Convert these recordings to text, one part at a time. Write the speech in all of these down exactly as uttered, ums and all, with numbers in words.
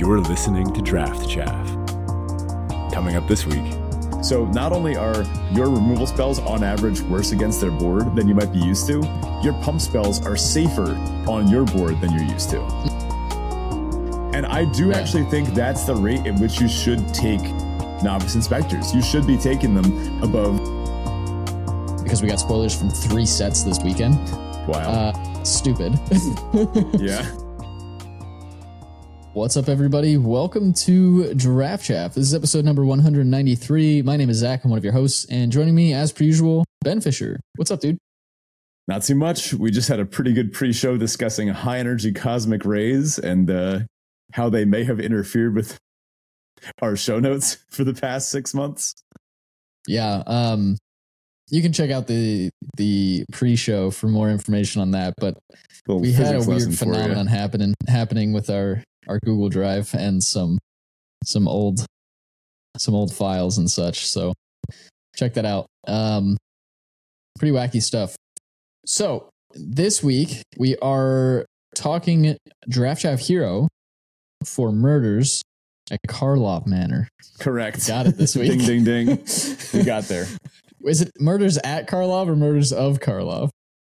You're listening to Draft Chaff. Coming up this week. So not only are your removal spells on average worse against their board than you might be used to, your pump spells are safer on your board than you're used to. And I do yeah. actually think that's the rate at which you should take Novice Inspectors. You should be taking them above. Because we got spoilers from three sets this weekend. Wow. Uh, stupid. Yeah. What's up, everybody? Welcome to Draft Chaff. This is episode number one hundred ninety-three. My name is Zach. I'm one of your hosts. And joining me, as per usual, Ben Fisher. What's up, dude? Not too much. We just had a pretty good pre-show discussing high-energy cosmic rays and uh, how they may have interfered with our show notes for the past six months. Yeah. Um, you can check out the the pre-show for more information on that. But we had a weird phenomenon happening happening with our... our Google Drive and some some old some old files and such. So check that out. Um, pretty wacky stuff. So this week we are talking Draft Chaff Hero for Murders at Karlov Manor. Correct. Got it this week. Ding, ding, ding. We got there. Is it Murders at Karlov or Murders of Karlov?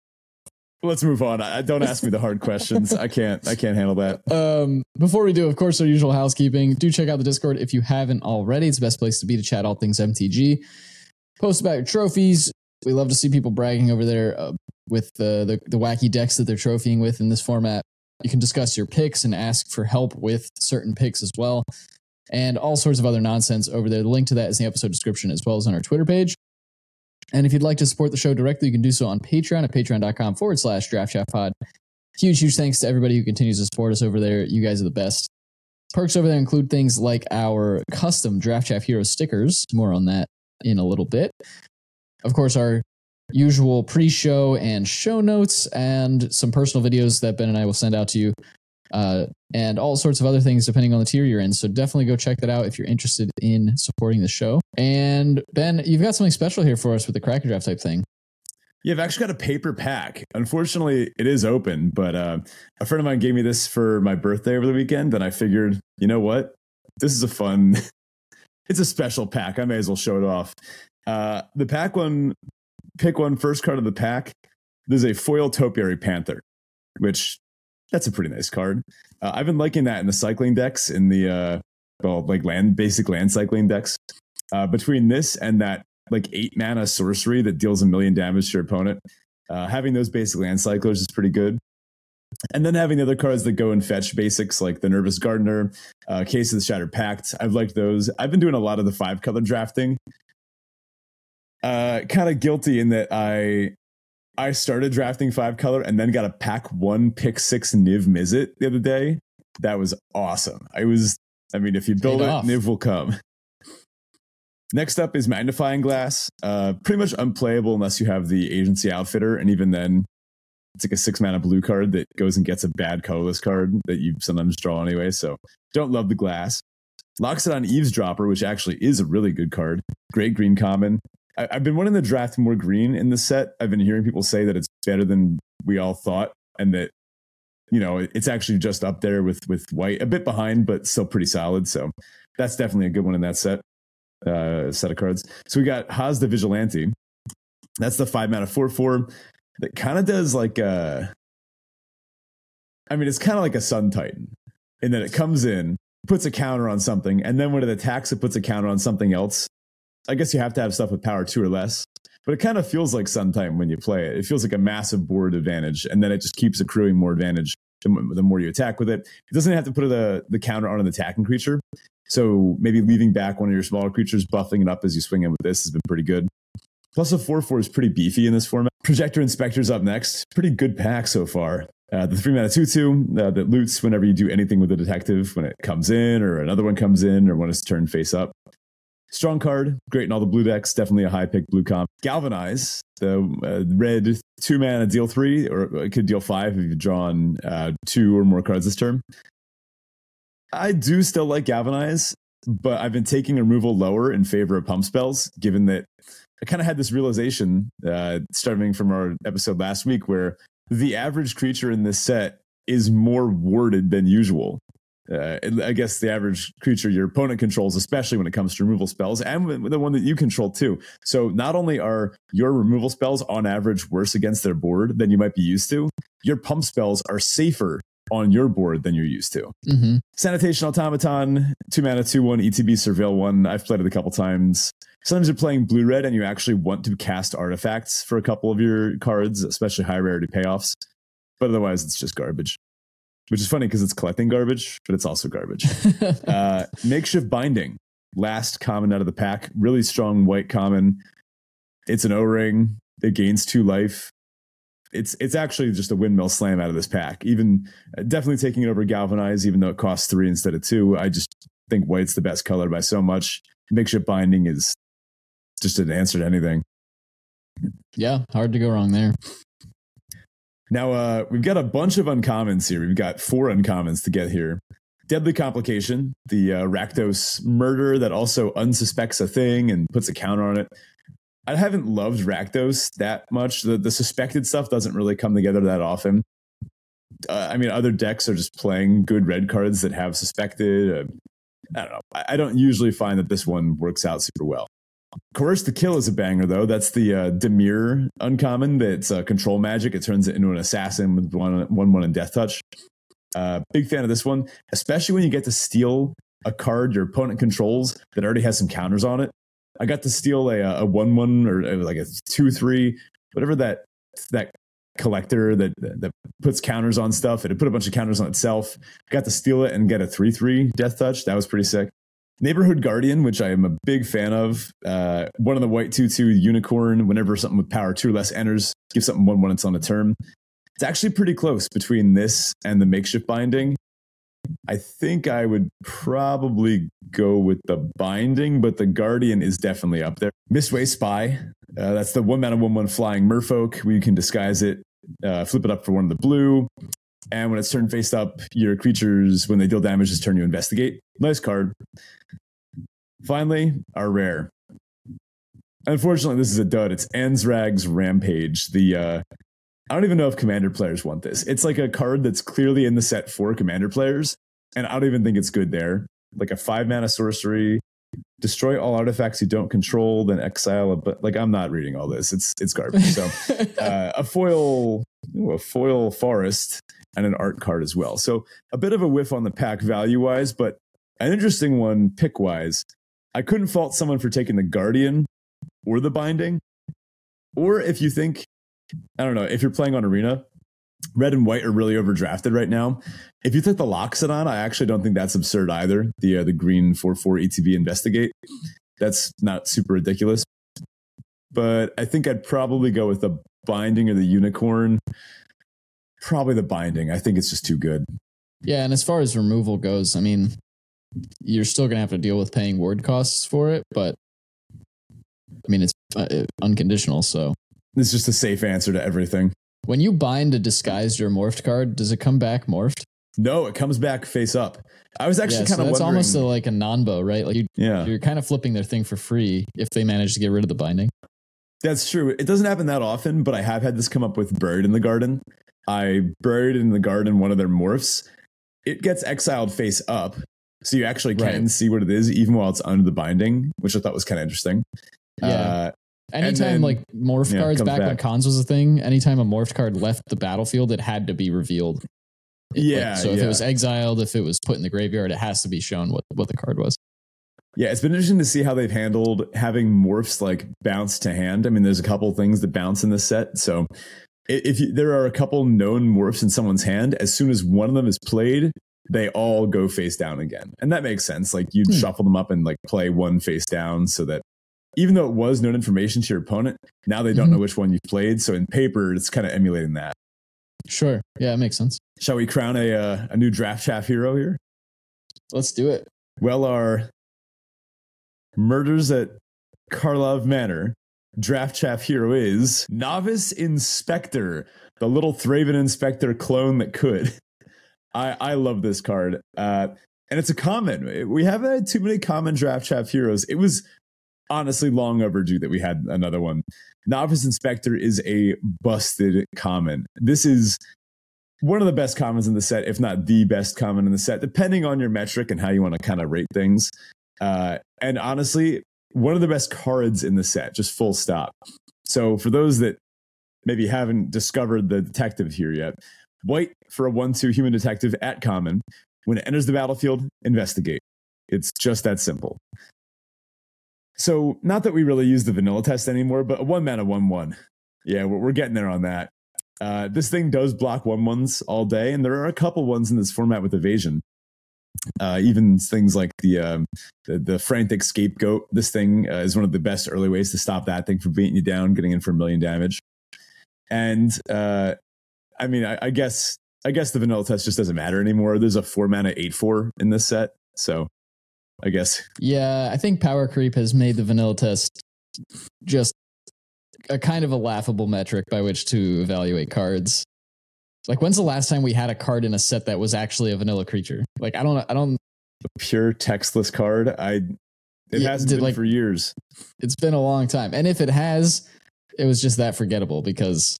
Let's move on. I, don't ask me the hard questions. I can't. I can't handle that. Um, before we do, of course, our usual housekeeping. Do check out the Discord if you haven't already. It's the best place to be to chat all things M T G. Post about your trophies. We love to see people bragging over there uh, with the, the the wacky decks that they're trophying with in this format. You can discuss your picks and ask for help with certain picks as well, and all sorts of other nonsense over there. The link to that is in the episode description as well as on our Twitter page. And if you'd like to support the show directly, you can do so on Patreon at patreon.com forward slash draft chaff pod. Huge, huge thanks to everybody who continues to support us over there. You guys are the best. Perks over there include things like our custom Draft Chaff Hero stickers. More on that in a little bit. Of course, our usual pre-show and show notes and some personal videos that Ben and I will send out to you. Uh, and all sorts of other things depending on the tier you're in. So definitely go check that out if you're interested in supporting the show. And Ben, you've got something special here for us with the Kraken Draft type thing. Yeah, I've actually got a paper pack. Unfortunately, it is open, but uh, a friend of mine gave me this for my birthday over the weekend, and I figured, you know what? This is a fun, it's a special pack. I may as well show it off. Uh, the pack one, pick one, first card of the pack. There's a foil Topiary Panther, which... that's a pretty nice card. Uh, I've been liking that in the cycling decks, in the uh, well, like land basic land cycling decks. Uh, between this and that like eight mana sorcery that deals a million damage to your opponent, uh, having those basic land cyclers is pretty good. And then having the other cards that go and fetch basics like the Nervous Gardener, uh, Case of the Shattered Pact. I've liked those. I've been doing a lot of the five color drafting. Uh, kind of guilty in that I. I started drafting five color and then got a pack one pick six Niv Mizzet the other day. That was awesome. I was, I mean, if you build it, Niv will come. Next up is Magnifying Glass. Uh, pretty much unplayable unless you have the Agency Outfitter. And even then, it's like a six mana blue card that goes and gets a bad colorless card that you sometimes draw anyway. So don't love the glass. Loxodon Eavesdropper, which actually is a really good card. Great green common. I've been wanting to draft more green in the set. I've been hearing people say that it's better than we all thought, and that, you know, it's actually just up there with with white, a bit behind, but still pretty solid. So that's definitely a good one in that set uh, set of cards. So we got Haaz the Vigilante. That's the five mana four four that kind of does like a. I mean, it's kind of like a Sun Titan in that it comes in, puts a counter on something, and then when it attacks, it puts a counter on something else. I guess you have to have stuff with power two or less, but it kind of feels like Sun Titan when you play it. It feels like a massive board advantage, and then it just keeps accruing more advantage the, the more you attack with it. It doesn't have to put the, the counter on an attacking creature, so maybe leaving back one of your smaller creatures, buffing it up as you swing in with this has been pretty good. Plus a four four is pretty beefy in this format. Projector Inspector's up next. Pretty good pack so far. Uh, the three mana two two uh, that loots whenever you do anything with a detective, when it comes in or another one comes in or when it's turned face up. Strong card, great in all the blue decks, definitely a high pick blue comp. Galvanize, the uh, red two mana deal three, or it could deal five if you've drawn uh, two or more cards this turn. I do still like Galvanize, but I've been taking removal lower in favor of pump spells, given that I kind of had this realization uh, starting from our episode last week where the average creature in this set is more warded than usual. uh, I guess the average creature your opponent controls, especially when it comes to removal spells, and the one that you control too. So not only are your removal spells on average worse against their board than you might be used to, your pump spells are safer on your board than you're used to. Mm-hmm. Sanitation Automaton, two mana, two one, E T B Surveil one. I've played it a couple times. Sometimes you're playing blue red and you actually want to cast artifacts for a couple of your cards, especially high rarity payoffs. But otherwise, it's just garbage. Which is funny because it's collecting garbage, but it's also garbage. uh, Makeshift Binding, last common out of the pack. Really strong white common. It's an O-ring. It gains two life. It's it's actually just a windmill slam out of this pack. Even uh, definitely taking it over Galvanize, even though it costs three instead of two. I just think white's the best color by so much. Makeshift Binding is just an answer to anything. Yeah, hard to go wrong there. Now, uh, we've got a bunch of uncommons here. We've got four uncommons to get here. Deadly Complication, the uh, Rakdos murder that also unsuspects a thing and puts a counter on it. I haven't loved Rakdos that much. The, the suspected stuff doesn't really come together that often. Uh, I mean, other decks are just playing good red cards that have suspected. Uh, I don't know. I, I don't usually find that this one works out super well. Coerce to Kill is a banger, though. That's the uh, Dimir uncommon. That's uh, control magic. It turns it into an assassin with one, one, one and Death Touch. Uh, big fan of this one, especially when you get to steal a card your opponent controls that already has some counters on it. I got to steal a a one one or like a two three, whatever that that collector that that puts counters on stuff. It put a bunch of counters on itself. Got to steal it and get a three three Death Touch. That was pretty sick. Neighborhood Guardian, which I am a big fan of. Uh, one of the white two two unicorn. Whenever something with power two or less enters, give something one one. It's on a turn. It's actually pretty close between this and the Makeshift Binding. I think I would probably go with the Binding, but the Guardian is definitely up there. Mistway Spy. Uh, that's the one mana one one flying merfolk where you can disguise it, uh, flip it up for one of the blue. And when it's turned face up, your creatures, when they deal damage, this turn you investigate. Nice card. Finally, our rare. Unfortunately, this is a dud. It's Anzrag's Rampage. The uh, I don't even know if Commander players want this. It's like a card that's clearly in the set for Commander players, and I don't even think it's good there. Like a five mana sorcery, destroy all artifacts you don't control, then exile. But like, I'm not reading all this. It's it's garbage. So uh, a foil, ooh, a foil forest, and an art card as well. So a bit of a whiff on the pack value wise, but an interesting one pick wise. I couldn't fault someone for taking the Guardian or the Binding, or if you think, I don't know, if you're playing on Arena, red and white are really overdrafted right now. If you took the Loxodon, I actually don't think that's absurd either. The uh, the green four four E T B Investigate. That's not super ridiculous. But I think I'd probably go with the Binding or the Unicorn. Probably the Binding. I think it's just too good. Yeah, and as far as removal goes, I mean, you're still going to have to deal with paying ward costs for it, but I mean, it's uh, unconditional, so. It's just a safe answer to everything. When you bind a disguised or morphed card, does it come back morphed? No, it comes back face up. I was actually yeah, kind of so that's wondering. almost a, like a non-bow, right? Like you, yeah. You're kind of flipping their thing for free if they manage to get rid of the binding. That's true. It doesn't happen that often, but I have had this come up with Buried in the Garden. I buried in the garden one of their morphs. It gets exiled face up, so you actually can right. see what it is, even while it's under the binding, which I thought was kind of interesting. Yeah. Uh, anytime then, like morph yeah, cards back, back when cons was a thing, anytime a morphed card left the battlefield, it had to be revealed. It, yeah. Like, so yeah. if it was exiled, if it was put in the graveyard, it has to be shown what, what the card was. Yeah, it's been interesting to see how they've handled having morphs like bounce to hand. I mean, there's a couple things that bounce in this set. So if you, there are a couple known morphs in someone's hand, as soon as one of them is played, they all go face down again. And that makes sense. Like you'd hmm. shuffle them up and like play one face down so that even though it was known information to your opponent, now they don't mm-hmm. know which one you played. So in paper, it's kind of emulating that. Sure. Yeah, it makes sense. Shall we crown a uh, a new Draft Chaff hero here? Let's do it. Well, our Murders at Karlov Manor Draft Chaff hero is Novice Inspector, the little Thraben Inspector clone that could. I, I love this card. Uh, and it's a common. We haven't had too many common Draft Chaff heroes. It was honestly long overdue that we had another one. Novice Inspector is a busted common. This is one of the best commons in the set, if not the best common in the set, depending on your metric and how you want to kind of rate things. Uh, and honestly, one of the best cards in the set, just full stop. So for those that maybe haven't discovered the detective here yet, white for a one two human detective at common. When it enters the battlefield, investigate. It's just that simple. So not that we really use the vanilla test anymore, but a one mana one one. Yeah, we're, we're getting there on that. Uh, this thing does block one ones all day, and there are a couple ones in this format with evasion. Uh, even things like the, um, the the frantic scapegoat. This thing uh, is one of the best early ways to stop that thing from beating you down, getting in for a million damage. And uh, I mean, I, I guess I guess the vanilla test just doesn't matter anymore. There's a four mana eight four in this set, so I guess. Yeah, I think power creep has made the vanilla test just a kind of a laughable metric by which to evaluate cards. Like, when's the last time we had a card in a set that was actually a vanilla creature? Like, I don't, I don't. A pure textless card. I. It yeah, hasn't been like, for years. It's been a long time, and if it has, it was just that forgettable because,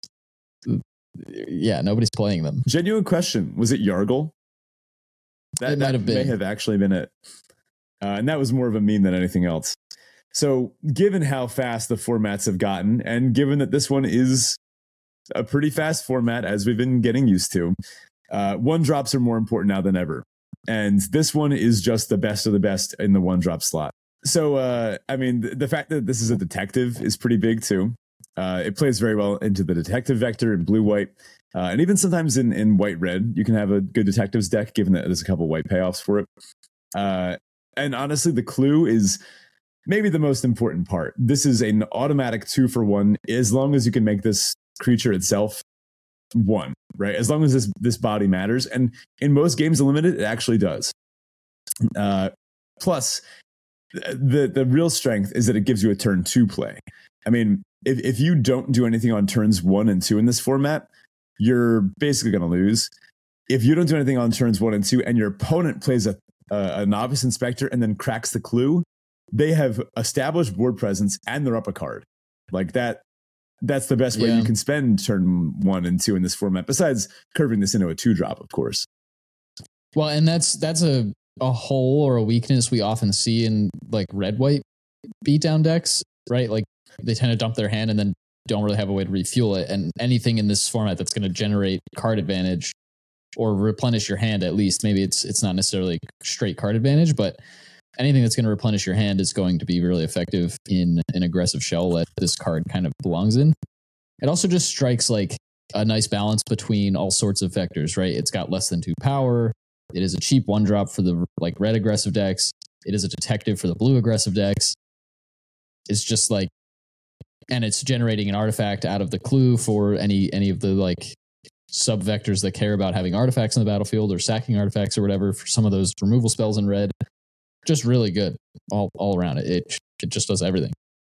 yeah, nobody's playing them. Genuine question: was it Yargle? That, it might that have been. May have actually been it, uh, and that was more of a meme than anything else. So, given how fast the formats have gotten, and given that this one is a pretty fast format as we've been getting used to, uh, one drops are more important now than ever. And this one is just the best of the best in the one drop slot. So, uh, I mean, the, the fact that this is a detective is pretty big too. Uh, it plays very well into the detective vector in blue white. Uh, and even sometimes in, in white red, you can have a good detectives deck, given that there's a couple white payoffs for it. Uh, and honestly, the clue is maybe the most important part. This is an automatic two for one, as long as you can make this creature itself one, right? As long as this this body matters. And in most games of limited, it actually does. Uh, plus, the the real strength is that it gives you a turn two play. I mean, if, if you don't do anything on turns one and two in this format, you're basically going to lose. If you don't do anything on turns one and two, and your opponent plays a, a, a novice inspector and then cracks the clue, they have established board presence and they're up a card. Like that. That's the best way yeah. you can spend turn one and two in this format, besides curving this into a two drop, of course. Well, and that's that's a, a hole or a weakness we often see in like red white beatdown decks, right? Like they tend to dump their hand and then don't really have a way to refuel it. And anything in this format that's going to generate card advantage or replenish your hand, at least, maybe it's it's not necessarily straight card advantage, but anything that's going to replenish your hand is going to be really effective in an aggressive shell that this card kind of belongs in. It also just strikes like a nice balance between all sorts of vectors, right? It's got less than two power. It is a cheap one drop for the like red aggressive decks. It is a detective for the blue aggressive decks. It's just like, and it's generating an artifact out of the clue for any any of the like sub vectors that care about having artifacts in the battlefield or sacking artifacts or whatever for some of those removal spells in red. Just really good all, all around it. It it just does everything.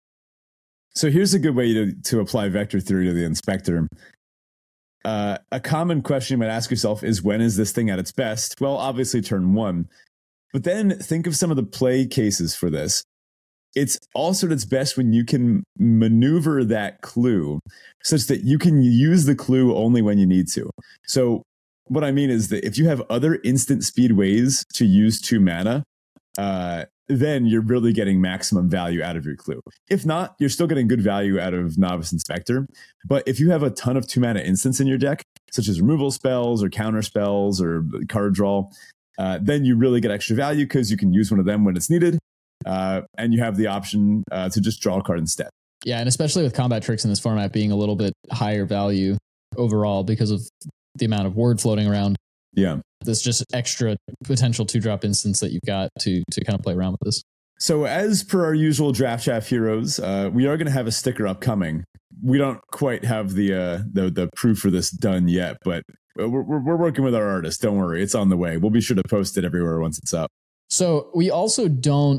So here's a good way to, to apply vector theory to the inspector. Uh, a common question you might ask yourself is, when is this thing at its best? Well, obviously turn one. But then think of some of the play cases for this. It's also at its best when you can maneuver that clue such that you can use the clue only when you need to. So what I mean is that if you have other instant speed ways to use two mana, uh, then you're really getting maximum value out of your clue. If not, you're still getting good value out of Novice Inspector. But if you have a ton of two mana instants in your deck, such as removal spells or counter spells or card draw, uh, then you really get extra value because you can use one of them when it's needed. Uh, and you have the option uh, to just draw a card instead. Yeah, and especially with combat tricks in this format being a little bit higher value overall because of the amount of word floating around. Yeah. There's just extra potential two-drop instance that you've got to to kind of play around with this. So as per our usual Draft Chaff heroes, uh, we are going to have a sticker upcoming. We don't quite have the uh, the the proof for this done yet, but we're, we're, we're working with our artist. Don't worry, it's on the way. We'll be sure to post it everywhere once it's up. So we also don't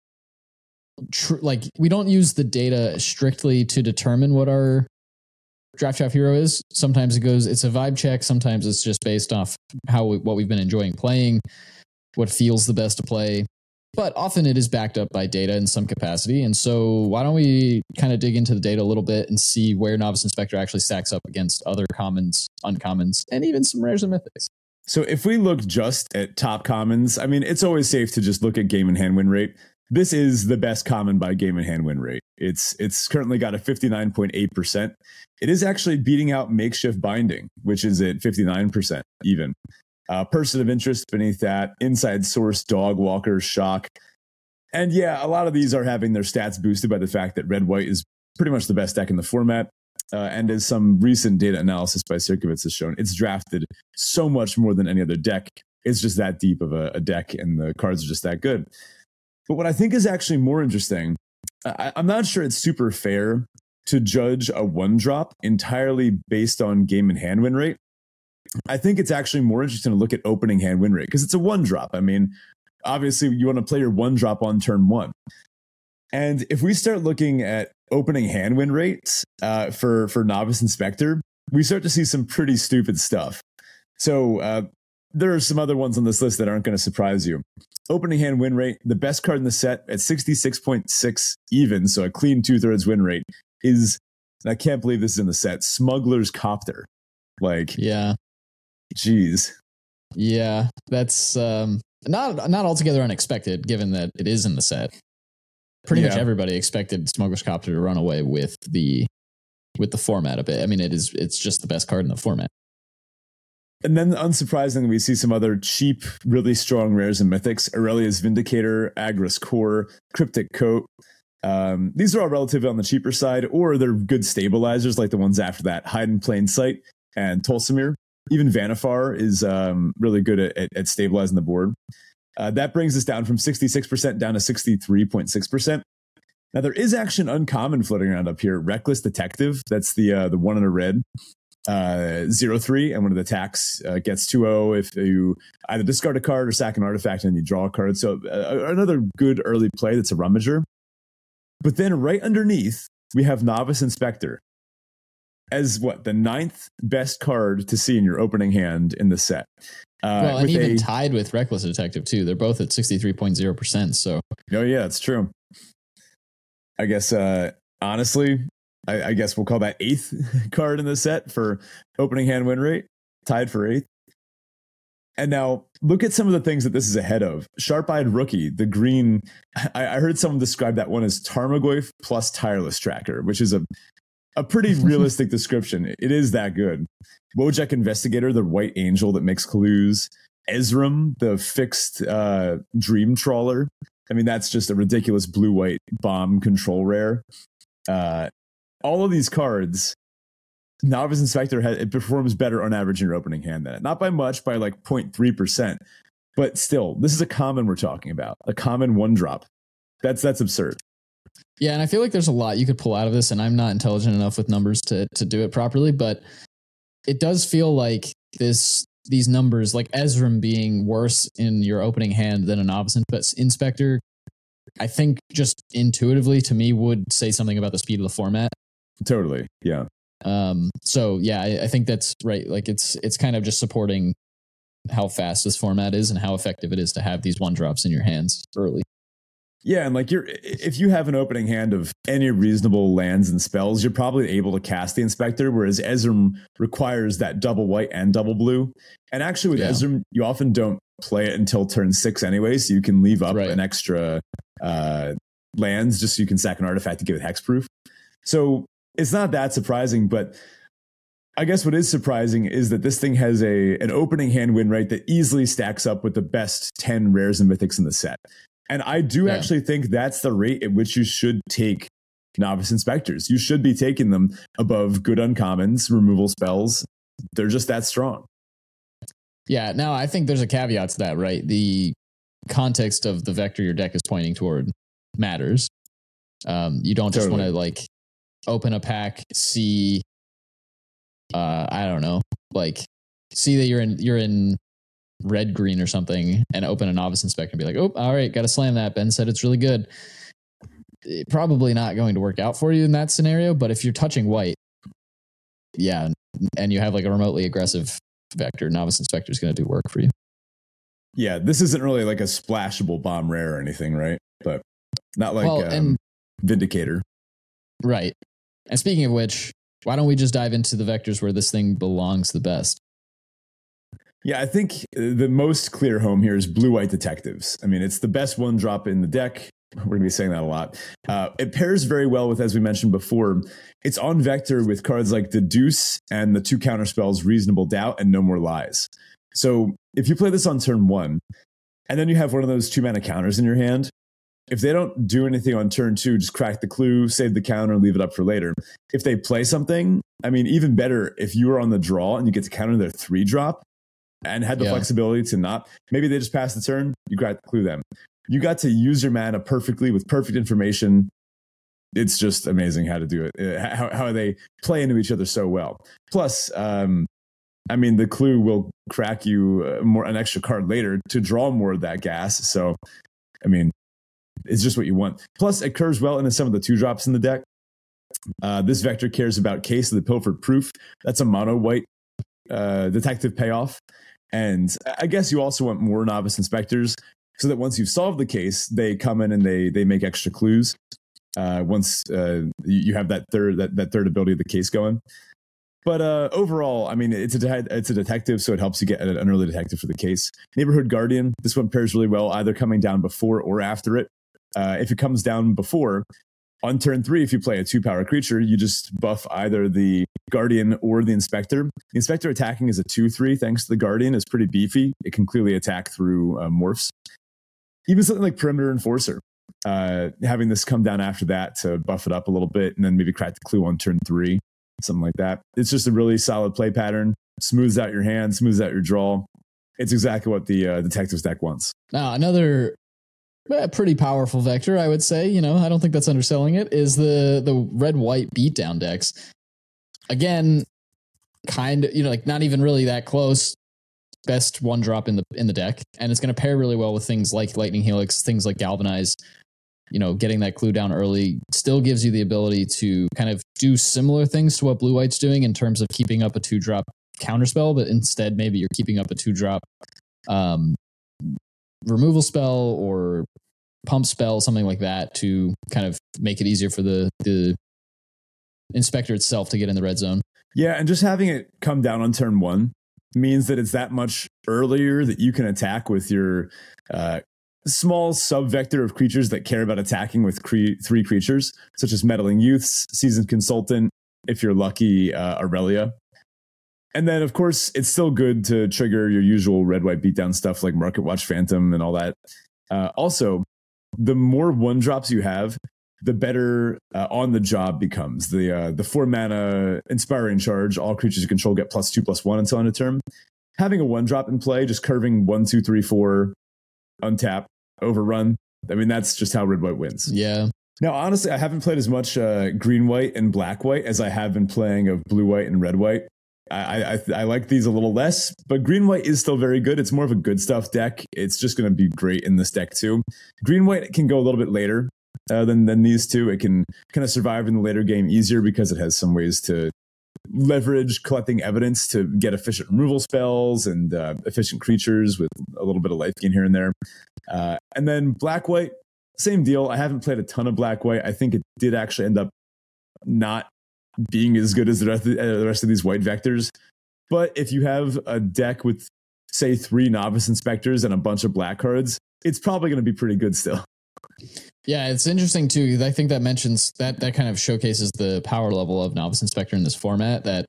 tr- like we don't use the data strictly to determine what our Draft Chaff hero is. Sometimes it goes, it's a vibe check. Sometimes it's just based off how we, what we've been enjoying playing, what feels the best to play. but often it is backed up by data in some capacity. And so why don't we kind of dig into the data a little bit and see where Novice Inspector actually stacks up against other commons, uncommons, and even some rares and mythics. So if we look just at top commons, I mean, it's always safe to just look at game in hand win rate. This is the best common by game in hand win rate. It's it's currently got a fifty-nine point eight percent. It is actually beating out Makeshift Binding, which is at fifty-nine percent even. Uh, Person of Interest beneath that, Inside Source, Dog Walker, Shock. And yeah, a lot of these are having their stats boosted by the fact that Red White is pretty much the best deck in the format. Uh, and as some recent data analysis by Circovitz has shown, it's drafted so much more than any other deck. It's just that deep of a, a deck, and the cards are just that good. But what I think is actually more interesting, I, I'm not sure it's super fair to judge a one drop entirely based on game and hand win rate. I think it's actually more interesting to look at opening hand win rate because it's a one drop. I mean, obviously you want to play your one drop on turn one. And if we start looking at opening hand win rates uh, for, for Novice Inspector, we start to see some pretty stupid stuff. So uh, there are some other ones on this list that aren't going to surprise you. Opening hand win rate, the best card in the set at sixty-six point six even, so a clean two-thirds win rate, is, and I can't believe this is in the set, Smuggler's Copter. Like, yeah. Jeez. Yeah, that's um, not not altogether unexpected, given that it is in the set. Pretty yeah. much everybody expected Smuggler's Copter to run away with the with the format a bit. I mean, it is it's just the best card in the format. And then, unsurprisingly, we see some other cheap, really strong rares and mythics. Aurelia's Vindicator, Agris Core, Cryptic Coat. Um, these are all relatively on the cheaper side, or they're good stabilizers like the ones after that, Hide in Plain Sight and Tolsimir. Even Vanifar is um, really good at, at, at stabilizing the board. Uh, that brings us down from sixty-six percent down to sixty-three point six percent. Now, there is actually an uncommon floating around up here. Reckless Detective. That's the uh, the one in a red. Uh, zero three, and one of the attacks uh, gets two oh if you either discard a card or sack an artifact and you draw a card. So uh, another good early play that's a rummager. But then right underneath, we have Novice Inspector as what, the ninth best card to see in your opening hand in the set. Uh, well, and even a, tied with Reckless Detective too. They're both at sixty-three point zero percent. So, oh yeah, it's true. I guess uh, honestly, I, I guess we'll call that eighth card in the set for opening hand win rate, tied for eighth. And now look at some of the things that this is ahead of. Sharp-Eyed Rookie, the green. I, I heard someone describe that one as Tarmogoyf plus Tireless Tracker, which is a a pretty realistic description. It is that good. Wojak Investigator, the white angel that makes clues. Ezram, the fixed uh, dream trawler. I mean, that's just a ridiculous blue-white bomb control rare. Uh, all of these cards, Novice Inspector, has, it performs better on average in your opening hand than it. Not by much, by like zero point three percent. But still, this is a common we're talking about. A common one drop. That's that's absurd. Yeah, and I feel like there's a lot you could pull out of this, and I'm not intelligent enough with numbers to to do it properly, but it does feel like this these numbers, like Ezram being worse in your opening hand than a Novice Inspector, I think just intuitively to me would say something about the speed of the format. Totally, yeah. Um. So yeah, I, I think that's right. Like it's it's kind of just supporting how fast this format is and how effective it is to have these one drops in your hands early. Yeah, and like you're, if you have an opening hand of any reasonable lands and spells, you're probably able to cast the Inspector, whereas Ezram requires that double white and double blue. And actually with yeah. Ezram, you often don't play it until turn six anyway, so you can leave up right. an extra uh, lands just so you can sack an artifact to give it hexproof. So it's not that surprising, but I guess what is surprising is that this thing has a an opening hand win rate that easily stacks up with the best ten rares and mythics in the set. And I do yeah. actually think that's the rate at which you should take Novice Inspectors. You should be taking them above good uncommons, removal spells. They're just that strong. Yeah, now I think there's a caveat to that, right? The context of the vector your deck is pointing toward matters. Um, you don't just totally. want to like open a pack, see, uh, I don't know, like see that you're in you're in red green or something and open a Novice Inspector and be like, oh, all right, got to slam that. Ben said it's really good. It, probably not going to work out for you in that scenario, but if you're touching white, yeah, and you have like a remotely aggressive vector, Novice Inspector is going to do work for you. Yeah, this isn't really like a splashable bomb rare or anything, right? But not like well, um, and, Vindicator. Right. And speaking of which, why don't we just dive into the vectors where this thing belongs the best? Yeah, I think the most clear home here is Blue-White Detectives. I mean, it's the best one drop in the deck. We're going to be saying that a lot. Uh, it pairs very well with, as we mentioned before, it's on Vector with cards like the Deuce and the two counter spells Reasonable Doubt and No More Lies. So if you play this on turn one, and then you have one of those two mana counters in your hand, if they don't do anything on turn two, just crack the clue, save the counter, and leave it up for later. If they play something, I mean, even better, if you are on the draw and you get to counter their three drop and had the yeah. flexibility to not, maybe they just pass the turn, you crack the clue them. You got to use your mana perfectly with perfect information. It's just amazing how to do it, how, how they play into each other so well. Plus, um, I mean, the clue will crack you uh, more an extra card later to draw more of that gas. So, I mean, it's just what you want. Plus, it curves well into some of the two drops in the deck. Uh, this vector cares about Case of the Pilfered Proof. That's a mono white uh, detective payoff. And I guess you also want more Novice Inspectors so that once you've solved the case, they come in and they they make extra clues. Uh, once uh, you have that third that, that third ability of the case going. But uh, overall, I mean, it's a de- it's a detective, so it helps you get an early detective for the case. Neighborhood Guardian, this one pairs really well, either coming down before or after it. Uh, if it comes down before, on turn three, if you play a two-power creature, you just buff either the Guardian or the Inspector. The Inspector attacking is a two three, thanks to the Guardian, is pretty beefy. It can clearly attack through uh, morphs. Even something like Perimeter Enforcer, uh, having this come down after that to buff it up a little bit, and then maybe crack the clue on turn three, something like that. It's just a really solid play pattern. Smooths out your hand, smooths out your draw. It's exactly what the uh, Detectives deck wants. Now, another a pretty powerful vector, I would say, you know, I don't think that's underselling it, is the the red-white beatdown decks. Again, kind of, you know, like not even really that close. Best one drop in the in the deck, and it's going to pair really well with things like Lightning Helix, things like Galvanize. You know, getting that clue down early still gives you the ability to kind of do similar things to what Blue-White's doing in terms of keeping up a two drop counterspell, but instead maybe you're keeping up a two drop um, removal spell or pump spell, something like that, to kind of make it easier for the the Inspector itself to get in the red zone. Yeah, and just having it come down on turn one means that it's that much earlier that you can attack with your uh, small sub-vector of creatures that care about attacking with cre- three creatures, such as Meddling Youths, Seasoned Consultant, if you're lucky, uh, Aurelia. And then, of course, it's still good to trigger your usual red-white beatdown stuff like Market Watch Phantom and all that. Uh, also, the more one-drops you have, the better uh, on the job becomes. The uh, the four mana Inspiring Charge, all creatures you control get plus two, plus one until end of turn. Having a one drop in play, just curving one, two, three, four, untap, overrun. I mean, that's just how red white wins. Yeah. Now, honestly, I haven't played as much uh, green white and black white as I have been playing of blue white and red white. I, I I like these a little less, but green white is still very good. It's more of a good stuff deck. It's just going to be great in this deck too. Green white can go a little bit later. Uh, than, than these two. It can kind of survive in the later game easier because it has some ways to leverage collecting evidence to get efficient removal spells and uh, efficient creatures with a little bit of life gain here and there. Uh, and then black-white, same deal. I haven't played a ton of black-white. I think it did actually end up not being as good as the rest of, uh, the rest of these white vectors. But if you have a deck with, say, three Novice Inspectors and a bunch of black cards, it's probably going to be pretty good still. Yeah, it's interesting too. I think that mentions that that kind of showcases the power level of Novice Inspector in this format, that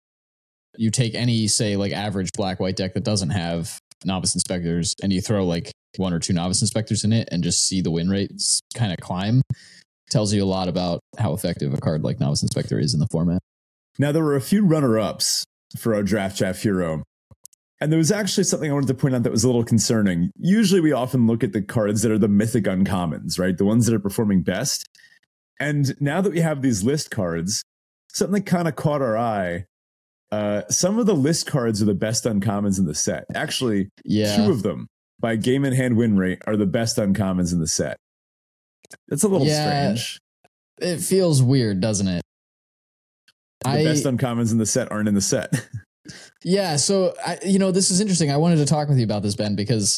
you take any, say, like average black white deck that doesn't have Novice Inspectors and you throw like one or two Novice Inspectors in it and just see the win rates kind of climb. Tells you a lot about how effective a card like Novice Inspector is in the format. Now, there were a few runner-ups for our Draft Chaff Hero. And there was actually something I wanted to point out that was a little concerning. Usually we often look at the cards that are the mythic uncommons, right? The ones that are performing best. And now that we have these list cards, something that kind of caught our eye. Uh, some of the list cards are the best uncommons in the set. Actually, yeah. two of them by game in hand win rate are the best uncommons in the set. That's a little yeah, strange. It feels weird, doesn't it? The I, best uncommons in the set aren't in the set. Yeah, so I, you know, this is interesting. I wanted to talk with you about this, Ben, because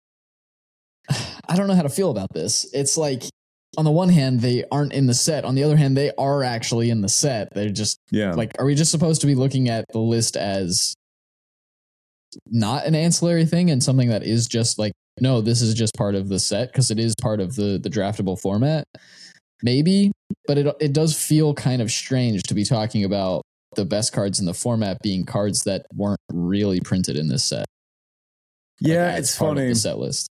I don't know how to feel about this. It's like, on the one hand, they aren't in the set. On the other hand, they are actually in the set. They're just yeah. like, are we just supposed to be looking at the list as not an ancillary thing and something that is just like, no, this is just part of the set because it is part of the the draftable format? Maybe, but it it does feel kind of strange to be talking about the best cards in the format being cards that weren't really printed in this set. Yeah, like, it's funny. The set list.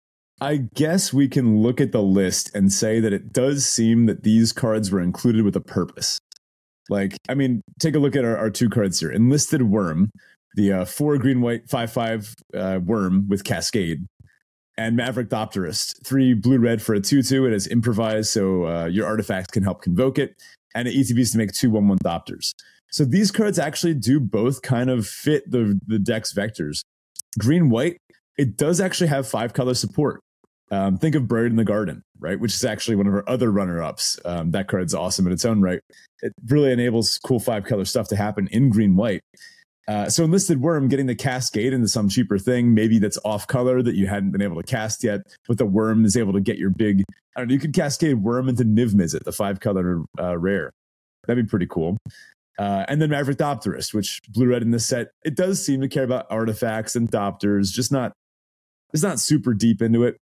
I guess we can look at the list and say that it does seem that these cards were included with a purpose. Like, I mean, take a look at our, our two cards here. Enlisted Worm, the uh, four green white five five uh, worm with Cascade, and Maverick Thopterist, three blue red for a two two. It is improvised, so uh, your artifacts can help convoke it, and it E T Bs to make two one one Thopters. So these cards actually do both kind of fit the the deck's vectors. Green white, it does actually have five color support. Um, think of Buried in the Garden, right? Which is actually one of our other runner-ups. Um, that card's awesome in its own right. It really enables cool five-color stuff to happen in green-white. Uh, so Enlisted Worm, getting the Cascade into some cheaper thing, maybe that's off-color that you hadn't been able to cast yet, but the Worm is able to get your big... I don't know, you could Cascade Worm into Niv Mizzet, the five-color uh, rare. That'd be pretty cool. Uh, and then Maverick Thopterist, which blue-red in this set, it does seem to care about artifacts and Thopters, just not... It's not super deep into it.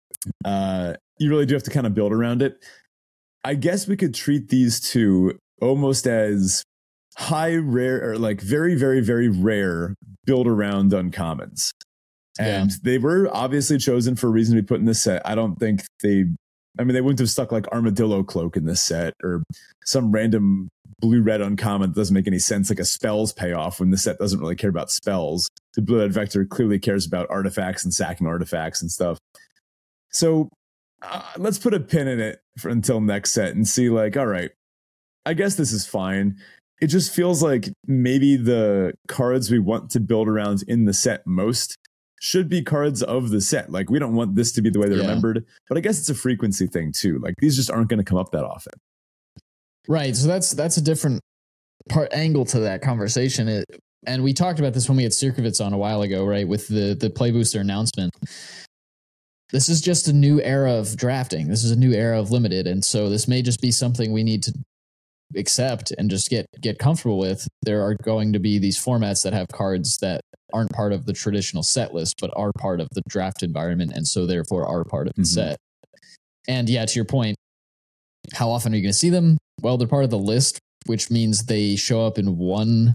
Uh, you really do have to kind of build around it. I guess we could treat these two almost as high rare or like very, very, very rare build around uncommons. And yeah. They were obviously chosen for a reason to be put in this set. I don't think they, I mean, they wouldn't have stuck like Armadillo Cloak in this set or some random blue red uncommon that doesn't make any sense, like a spells payoff when the set doesn't really care about spells. The blue red vector clearly cares about artifacts and sacking artifacts and stuff. So uh, let's put a pin in it for until next set and see like, all right, I guess this is fine. It just feels like maybe the cards we want to build around in the set most should be cards of the set. Like, we don't want this to be the way they're yeah. remembered, but I guess it's a frequency thing too. Like, these just aren't going to come up that often. Right. So that's, that's a different part angle to that conversation. It, and we talked about this when we had Sirkovitz on a while ago, right? With the, the Play Booster announcement. This is just a new era of drafting. This is a new era of limited. And so this may just be something we need to accept and just get, get comfortable with. There are going to be these formats that have cards that aren't part of the traditional set list, but are part of the draft environment. And so therefore are part of the mm-hmm. set. And yeah, to your point, how often are you going to see them? Well, they're part of the list, which means they show up in one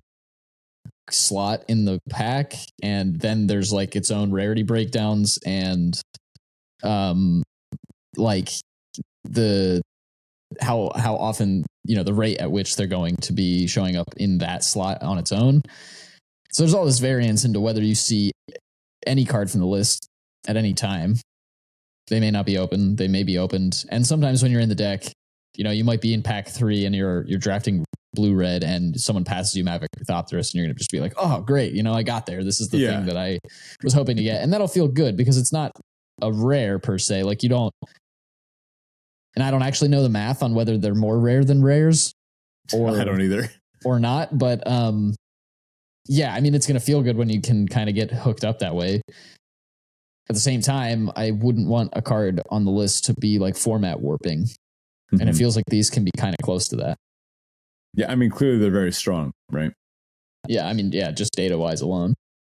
slot in the pack. And then there's like its own rarity breakdowns and um like the how how often, you know, the rate at which they're going to be showing up in that slot on its own. So there's all this variance into whether you see any card from the list at any time. They may not be open, they may be opened. And sometimes when you're in the deck, you know, you might be in pack three and you're you're drafting blue red and someone passes you Maverick Thopterist and you're gonna just be like, oh great, you know, I got there. This is the yeah. thing that I was hoping to get. And that'll feel good because it's not a rare per se. Like, you don't, and I don't actually know the math on whether they're more rare than rares or I don't either or not, but um yeah, I mean, it's going to feel good when you can kind of get hooked up that way. At the same time, I wouldn't want a card on the list to be like format warping. Mm-hmm. And it feels like these can be kind of close to that. Yeah, I mean, clearly they're very strong, right? Yeah, I mean, yeah, just data wise alone.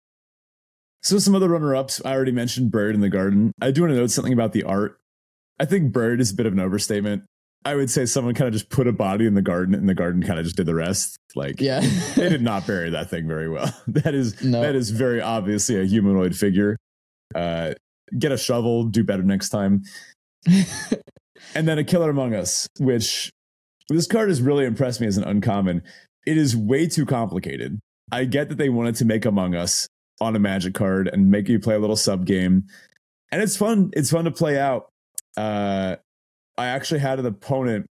So some other runner-ups, I already mentioned Buried in the Garden. I do want to note something about the art. I think Buried is a bit of an overstatement. I would say someone kind of just put a body in the garden and the garden kind of just did the rest. Like, yeah. They did not bury that thing very well. That is no. that is very obviously a humanoid figure. Uh, get a shovel, do better next time. And then A Killer Among Us, which this card has really impressed me as an uncommon. It is way too complicated. I get that they wanted to make Among Us on a Magic card and make you play a little sub game, and it's fun. It's fun to play out. Uh, I actually had an opponent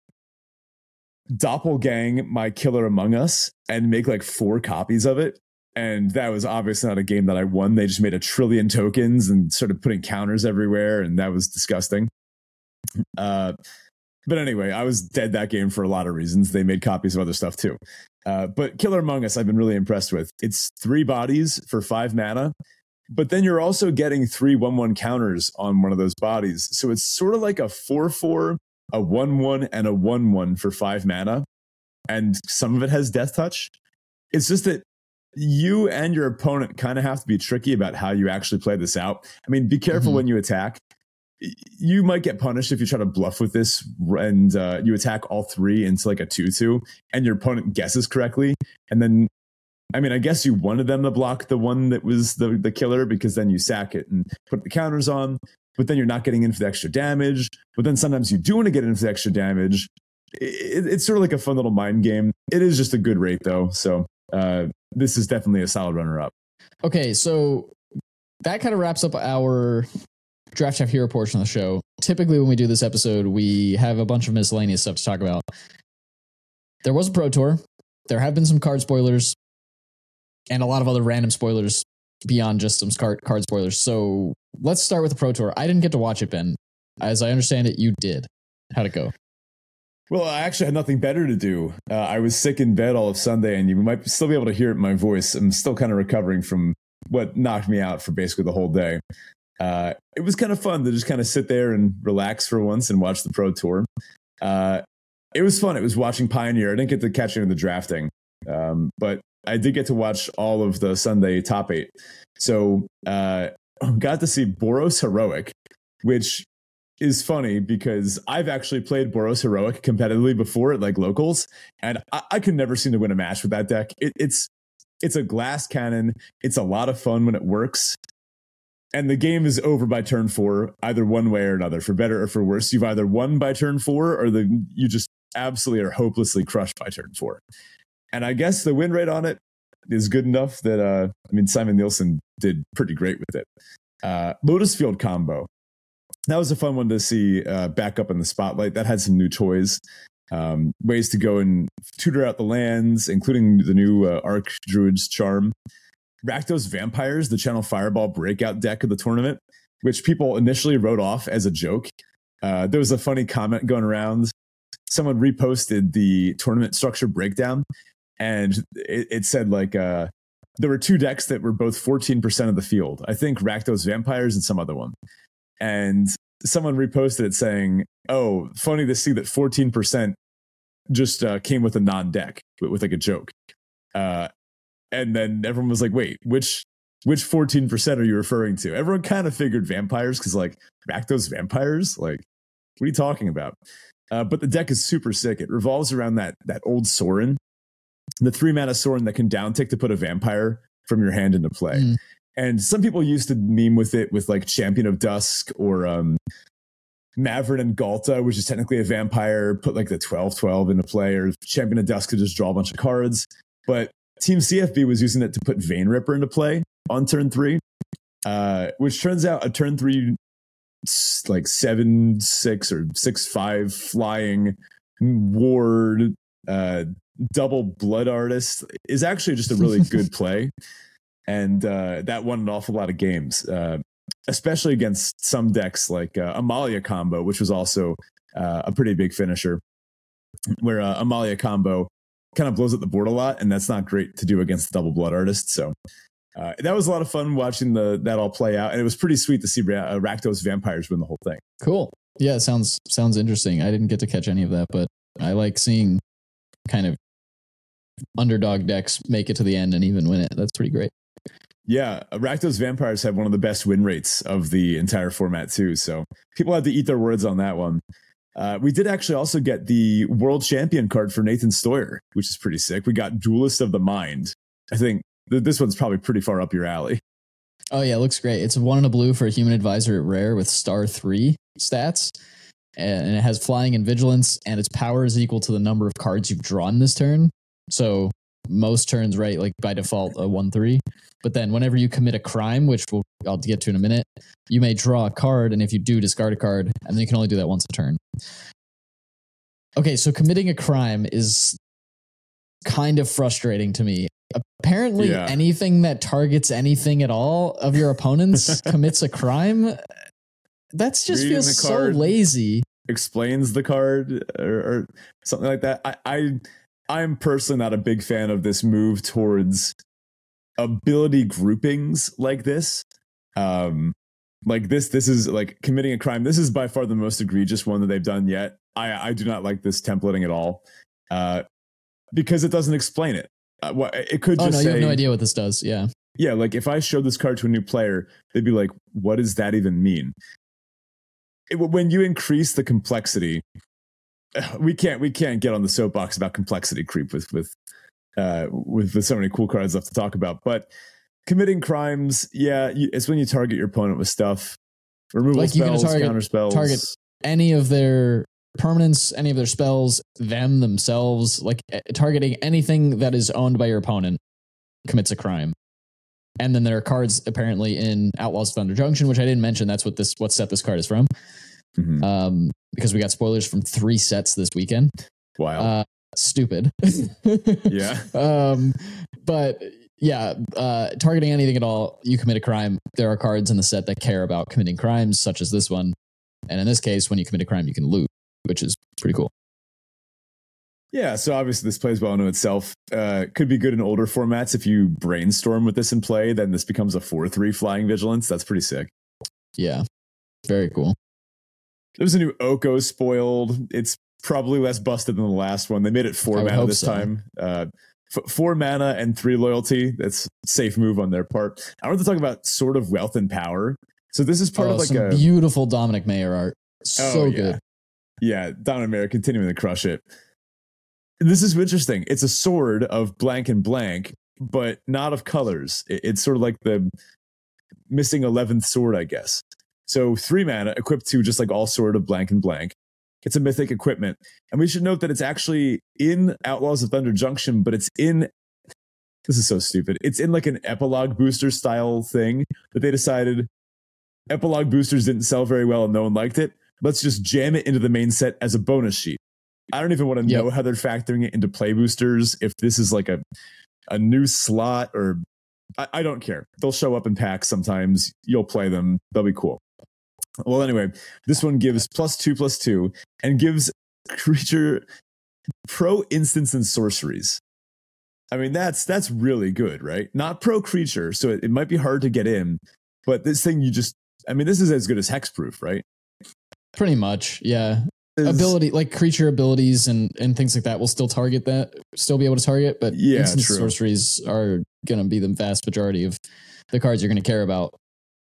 doppelgang my Killer Among Us and make like four copies of it, and that was obviously not a game that I won. They just made a trillion tokens and started putting counters everywhere, and that was disgusting. Uh, But anyway, I was dead that game for a lot of reasons. They made copies of other stuff too. Uh, but Killer Among Us, I've been really impressed with. It's three bodies for five mana, but then you're also getting three one one counters on one of those bodies. So it's sort of like a four four, a one one, and a one one for five mana. And some of it has Death Touch. It's just that you and your opponent kind of have to be tricky about how you actually play this out. I mean, be careful mm-hmm. when you attack. You might get punished if you try to bluff with this and uh, you attack all three into like a two two and your opponent guesses correctly. And then, I mean, I guess you wanted them to block the one that was the, the killer because then you sack it and put the counters on, but then you're not getting in for the extra damage. But then sometimes you do want to get in for the extra damage. It, it's sort of like a fun little mind game. It is just a good rate though. So uh, this is definitely a solid runner up. Okay, so that kind of wraps up our Draft Chaff Hero portion of the show. Typically when we do this episode, we have a bunch of miscellaneous stuff to talk about. There was a Pro Tour. There have been some card spoilers and a lot of other random spoilers beyond just some card, card spoilers. So let's start with the Pro Tour. I didn't get to watch it, Ben. As I understand it, you did. How'd it go? Well, I actually had nothing better to do. Uh, I was sick in bed all of Sunday, and you might still be able to hear it in my voice. I'm still kind of recovering from what knocked me out for basically the whole day. Uh, it was kind of fun to just kind of sit there and relax for once and watch the Pro Tour. Uh, it was fun. It was watching Pioneer. I didn't get to catch any of the drafting, um, but I did get to watch all of the Sunday top eight. So uh, got to see Boros Heroic, which is funny because I've actually played Boros Heroic competitively before at like locals, and I, I could never seem to win a match with that deck. It, it's it's a glass cannon. It's a lot of fun when it works. And the game is over by turn four, either one way or another, for better or for worse. You've either won by turn four or the you just absolutely are hopelessly crushed by turn four. And I guess the win rate on it is good enough that, uh, I mean, Simon Nielsen did pretty great with it. Uh, Lotus Field combo. That was a fun one to see uh, back up in the spotlight. That had some new toys, um, ways to go and tutor out the lands, including the new uh, Archdruid's Charm. Rakdos Vampires, the Channel Fireball breakout deck of the tournament, which people initially wrote off as a joke. Uh, there was a funny comment going around. Someone reposted the tournament structure breakdown, and it, it said like uh, there were two decks that were both fourteen percent of the field. I think Rakdos Vampires and some other one. And someone reposted it saying, oh, funny to see that fourteen percent just uh, came with a non-deck, with, with like a joke. Uh, And then everyone was like, wait, which which fourteen percent are you referring to? Everyone kind of figured vampires because like Rakdos Vampires, like what are you talking about? Uh, but the deck is super sick. It revolves around that that old Sorin, the three mana Sorin that can downtick to put a vampire from your hand into play. Mm. And some people used to meme with it with like Champion of Dusk or um, Maverick and Galta, which is technically a vampire, put like the twelve twelve into play, or Champion of Dusk to just draw a bunch of cards. But Team C F B was using it to put Vein Ripper into play on turn three, uh, which turns out a turn three, like seven, six or six, five flying ward, uh, double Blood Artist is actually just a really good play. And uh, that won an awful lot of games, uh, especially against some decks like uh, Amalia Combo, which was also uh, a pretty big finisher, where uh, Amalia Combo kind of blows up the board a lot, and that's not great to do against the double Blood Artist. So uh, that was a lot of fun watching the that all play out, and it was pretty sweet to see uh, Rakdos Vampires win the whole thing. Cool. Yeah, it sounds sounds interesting. I didn't get to catch any of that, but I like seeing kind of underdog decks make it to the end and even win it. That's pretty great. Yeah, Rakdos Vampires have one of the best win rates of the entire format too, so people had to eat their words on that one. Uh, we did actually also get the world champion card for Nathan Stoyer, which is pretty sick. We got Duelist of the Mind. I think th- this one's probably pretty far up your alley. Oh, yeah, it looks great. It's a one and a blue for a human advisor at rare with star three stats. And it has flying and vigilance, and its power is equal to the number of cards you've drawn this turn. So most turns, right, like by default, a one three. But then whenever you commit a crime, which we'll, I'll get to in a minute, you may draw a card, and if you do, discard a card, and then you can only do that once a turn. Okay, so committing a crime is kind of frustrating to me. Apparently, yeah. anything that targets anything at all of your opponents commits a crime. That just Reading feels so lazy. explains the card or, or something like that. I, I I'm personally not a big fan of this move towards ability groupings like this. Um, like this, this is like committing a crime. This is by far the most egregious one that they've done yet. I, I do not like this templating at all, uh, because it doesn't explain it. Uh, what it could oh, just no, say, you have no idea what this does. Yeah. Yeah. Like if I showed this card to a new player, they'd be like, what does that even mean? It, when you increase the complexity, we can't, we can't get on the soapbox about complexity creep with, with, uh, with, with so many cool cards left to talk about, but committing crimes. Yeah. You, it's when you target your opponent with stuff, removal like spells, you can target, counter spells, target any of their permanents, any of their spells, them themselves, like targeting anything that is owned by your opponent commits a crime. And then there are cards apparently in Outlaws of Thunder Junction, which I didn't mention. That's what this what set this card is from. Mm-hmm. Um, because we got spoilers from three sets this weekend. Wow. Uh, stupid. Yeah. Um, but yeah, uh, targeting anything at all, you commit a crime. There are cards in the set that care about committing crimes, such as this one. And in this case, when you commit a crime, you can loot, which is pretty cool. Yeah, so obviously this plays well into itself. Uh, could be good in older formats. If you brainstorm with this in play, then this becomes a four three flying vigilance. That's pretty sick. Yeah, very cool. There's a new Oko spoiled. It's probably less busted than the last one. They made it four mana this so. time. Uh, f- four mana and three loyalty. That's a safe move on their part. I want to talk about Sword of Wealth and Power. So this is part oh, of like some a beautiful Dominic Mayer art. So oh, yeah. good. Yeah, Dominic Mayer continuing to crush it. This is interesting. It's a sword of blank and blank, but not of colors. It's sort of like the missing eleventh sword, I guess. So three mana equipped to just like all sword of blank and blank. It's a mythic equipment. And we should note that it's actually in Outlaws of Thunder Junction, but it's in, this is so stupid. It's in like an epilogue booster style thing that they decided epilogue boosters didn't sell very well and no one liked it. Let's just jam it into the main set as a bonus sheet. I don't even want to yep. know how they're factoring it into play boosters. If this is like a, a new slot or I, I don't care. They'll show up in packs sometimes. You'll play them. They'll be cool. Well, anyway, this one gives plus two, plus two and gives creature pro instants and sorceries. I mean, that's, that's really good, right? Not pro creature. So it, it might be hard to get in, but this thing you just, I mean, this is as good as hexproof, right? Pretty much. Yeah. Ability like creature abilities and and things like that will still target that still be able to target, but yeah, instant true. sorceries are going to be the vast majority of the cards you're going to care about.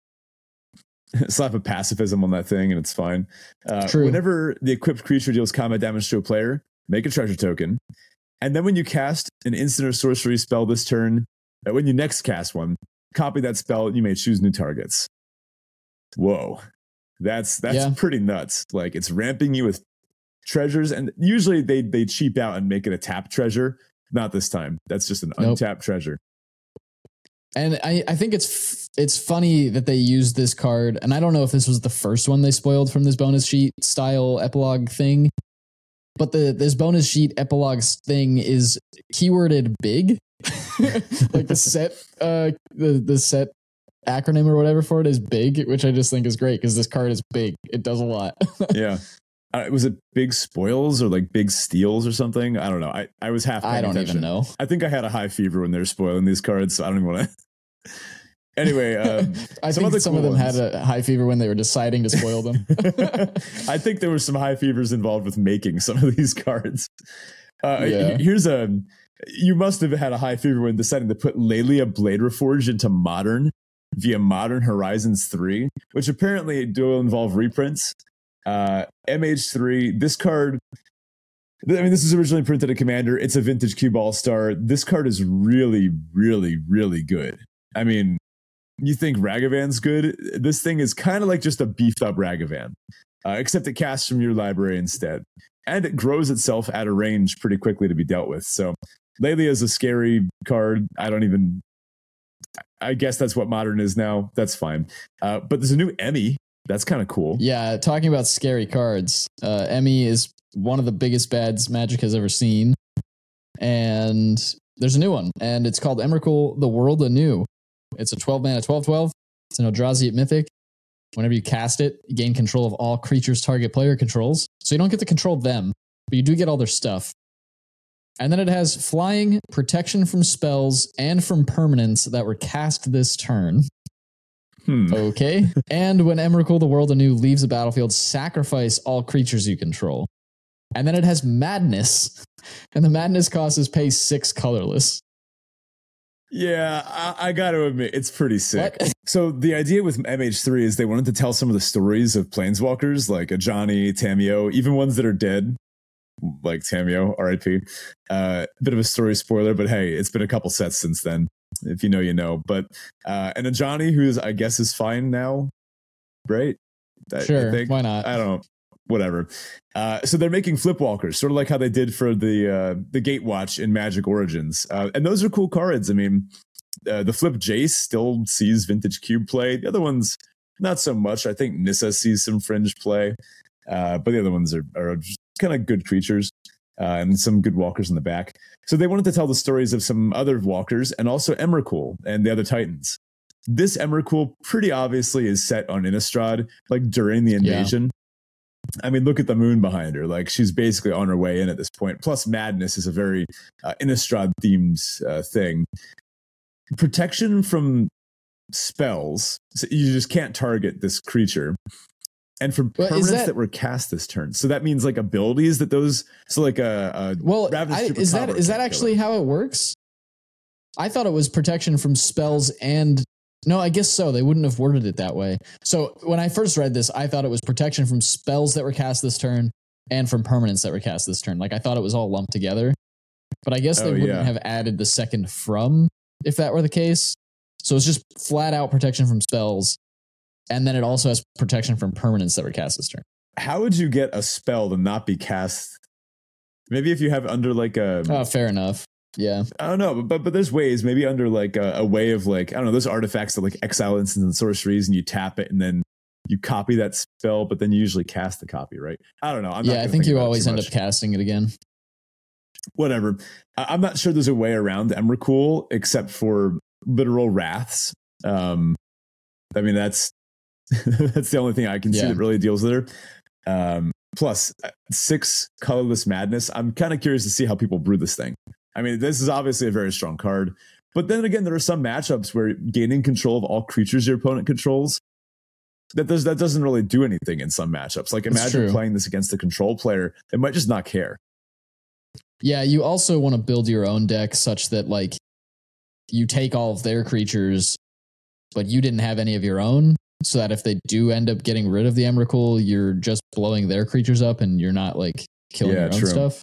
Slap a pacifism on that thing and it's fine. Uh, true. Whenever the equipped creature deals combat damage to a player, make a treasure token, and then when you cast an instant or sorcery spell this turn, uh, when you next cast one, copy that spell and you may choose new targets. Whoa. That's that's yeah. pretty nuts. Like it's ramping you with treasures, and usually they they cheap out and make it a tap treasure. Not this time. That's just an nope. untapped treasure. And I, I think it's it's funny that they used this card, and I don't know if this was the first one they spoiled from this bonus sheet style epilogue thing, but the this bonus sheet epilogue thing is keyworded big, like the set uh the the set. acronym or whatever for it is big, which I just think is great because this card is big. It does a lot. Yeah. Uh, was it big spoils or like big steals or something? I don't know. I, I was half. I don't attention. even know. I think I had a high fever when they were spoiling these cards, so I don't even want to. Anyway, um, I some think some cool of them ones. had a high fever when they were deciding to spoil them. I think there were some high fevers involved with making some of these cards. Uh, yeah. Here's a. You must have had a high fever when deciding to put Lelia Blade Reforged into Modern via Modern Horizons three, which apparently do involve reprints. Uh, M H three, this card, I mean, this is originally printed at Commander. It's a vintage Cube All-Star. This card is really, really, really good. I mean, you think Ragavan's good? This thing is kind of like just a beefed up Ragavan, uh, except it casts from your library instead. And it grows itself at a range pretty quickly to be dealt with. So Lelia is a scary card. I don't even... I guess that's what Modern is now. That's fine. Uh, but there's a new Emmy. That's kind of cool. Yeah, talking about scary cards. Uh, Emmy is one of the biggest bads Magic has ever seen. And there's a new one. And it's called Emrakul, The World Anew. It's a twelve mana, twelve twelve. It's an Eldrazi Mythic. Whenever you cast it, you gain control of all creatures target player controls. So you don't get to control them, but you do get all their stuff. And then it has flying, protection from spells, and from permanents that were cast this turn. Hmm. Okay. And when Emrakul, the World Anew, leaves the battlefield, sacrifice all creatures you control. And then it has Madness. And the Madness cost is pay six colorless. Yeah, I, I got to admit, it's pretty sick. What? So the idea with M H three is they wanted to tell some of the stories of planeswalkers, like Ajani, Tamiyo, even ones that are dead, like Tamiyo, R I P. Uh, bit of a story spoiler, but hey, it's been a couple sets since then. If you know, you know. But uh, and Ajani, who's I guess is fine now, right? I, sure, I think. Why not? I don't know. Whatever. Uh, so they're making Flipwalkers, sort of like how they did for the uh, the Gatewatch in Magic Origins, uh, and those are cool cards. I mean, uh, the Flip Jace still sees Vintage Cube play. The other ones, not so much. I think Nissa sees some fringe play, uh, but the other ones are, are just kind of good creatures uh, and some good walkers in the back. So they wanted to tell the stories of some other walkers and also Emrakul and the other Titans. This Emrakul pretty obviously is set on Innistrad, like during the invasion. Yeah. I mean, look at the moon behind her. Like, she's basically on her way in at this point. Plus, Madness is a very uh, Innistrad-themed uh, thing. Protection from spells. So you just can't target this creature. And from well, permanents that, that were cast this turn. So that means, like, abilities that those... So, like, a... a well, I, is that is that actually how it works? I thought it was protection from spells and... No, I guess so. They wouldn't have worded it that way. So when I first read this, I thought it was protection from spells that were cast this turn and from permanents that were cast this turn. Like I thought it was all lumped together. But I guess they oh, wouldn't yeah. have added the second from if that were the case. So it's just flat out protection from spells. And then it also has protection from permanents that were cast this turn. How would you get a spell to not be cast? Maybe if you have under like a... Oh, fair enough. Yeah, I don't know, but but there's ways, maybe under like a, a way of like, I don't know, those artifacts that like exile instants and sorceries, and you tap it and then you copy that spell, but then you usually cast the copy, right? I don't know. I'm yeah, not I think you always end up casting it again. Whatever. I, I'm not sure there's a way around Emrakul except for literal wraths. Um, I mean, that's that's the only thing I can yeah. see that really deals with her. Um, plus, six colorless Madness. I'm kind of curious to see how people brew this thing. I mean, this is obviously a very strong card. But then again, there are some matchups where gaining control of all creatures your opponent controls, that does that doesn't really do anything in some matchups. Like imagine playing this against a control player, they might just not care. Yeah, you also want to build your own deck such that like you take all of their creatures, but you didn't have any of your own, so that if they do end up getting rid of the Emrakul, you're just blowing their creatures up and you're not like killing yeah, your own true. stuff.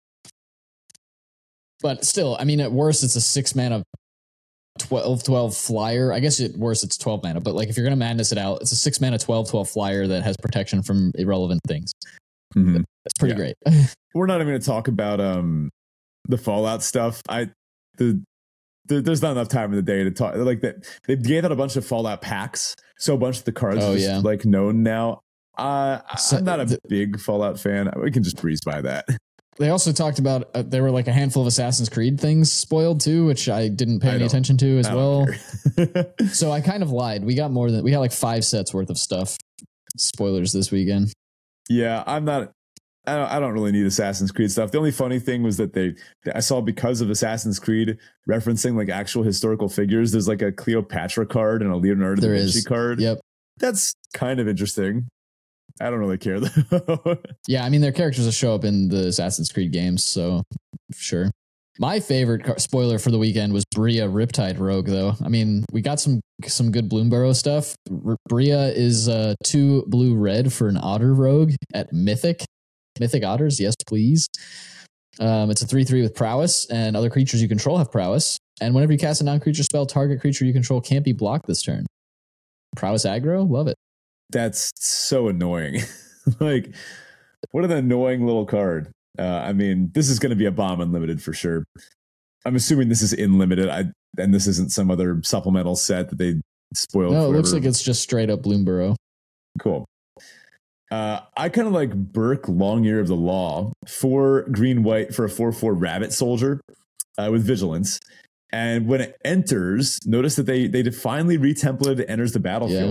But still, I mean, at worst, it's a six mana twelve twelve flyer. I guess at worst, it's twelve mana. But like, if you're going to madness it out, it's a six mana twelve twelve flyer that has protection from irrelevant things. Mm-hmm. That's pretty yeah. great. We're not even going to talk about um, the Fallout stuff. I the, the there's not enough time in the day to talk. Like that, they gave out a bunch of Fallout packs, so a bunch of the cards oh, are just yeah. like known now. Uh, so, I'm not a the, big Fallout fan. We can just breeze by that. They also talked about uh, there were like a handful of Assassin's Creed things spoiled too, which I didn't pay I any attention to as I well. So I kind of lied. We got more than we got like five sets worth of stuff. Spoilers this weekend. Yeah, I'm not. I don't, I don't really need Assassin's Creed stuff. The only funny thing was that they I saw because of Assassin's Creed referencing like actual historical figures. There's like a Cleopatra card and a Leonardo da Vinci card. Yep, that's kind of interesting. I don't really care though. Yeah, I mean, their characters will show up in the Assassin's Creed games, so sure. My favorite car- spoiler for the weekend was Bria Riptide Rogue, though. I mean, we got some some good Bloomburrow stuff. R- Bria is uh, two blue red for an Otter Rogue at Mythic. Mythic Otters, yes, please. Um, it's a three three with prowess, and other creatures you control have prowess. And whenever you cast a non-creature spell, target creature you control can't be blocked this turn. Prowess aggro, love it. That's so annoying. Like, what an annoying little card. Uh, I mean, this is going to be a bomb unlimited for sure. I'm assuming this is in limited, I, and this isn't some other supplemental set that they spoiled. No, it forever. Looks like it's just straight up Bloomburrow. Cool. Uh, I kind of like Burke Long Ear of the Law, four green white for a four four rabbit soldier uh, with vigilance. And when it enters, notice that they they finally retemplated it enters the battlefield. Yeah.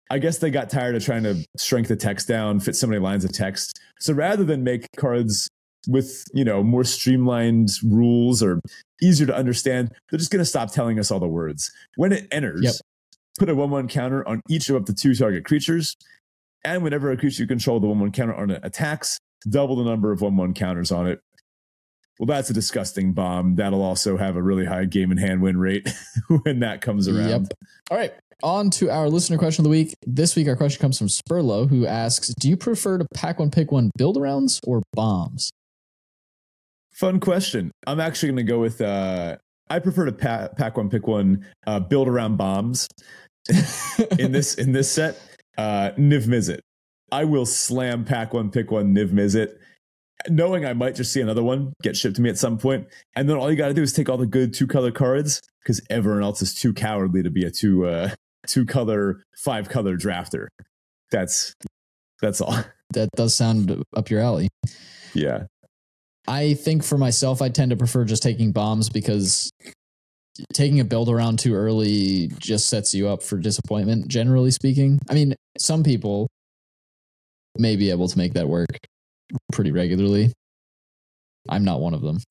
I guess they got tired of trying to shrink the text down, fit so many lines of text. So rather than make cards with, you know, more streamlined rules or easier to understand, they're just going to stop telling us all the words. When it enters, yep. put a one one counter on each of up to two target creatures. And whenever a creature you control the one one counter on it attacks, double the number of one one counters on it. Well, that's a disgusting bomb. That'll also have a really high game in hand win rate when that comes around. Yep. All right. On to our listener question of the week. This week, our question comes from Spurlow, who asks, do you prefer to pack one, pick one build-arounds or bombs? Fun question. I'm actually going to go with, uh, I prefer to pa- pack one, pick one, uh, build-around bombs. in this in this set, uh, Niv Mizzet. I will slam pack one, pick one, Niv Mizzet, knowing I might just see another one get shipped to me at some point. And then all you got to do is take all the good two-color cards, because everyone else is too cowardly to be a two... Uh, two color, five color drafter. That's that's all. That does sound up your alley. Yeah. I think for myself, I tend to prefer just taking bombs because taking a build around too early just sets you up for disappointment, generally speaking. I mean, some people may be able to make that work pretty regularly. I'm not one of them.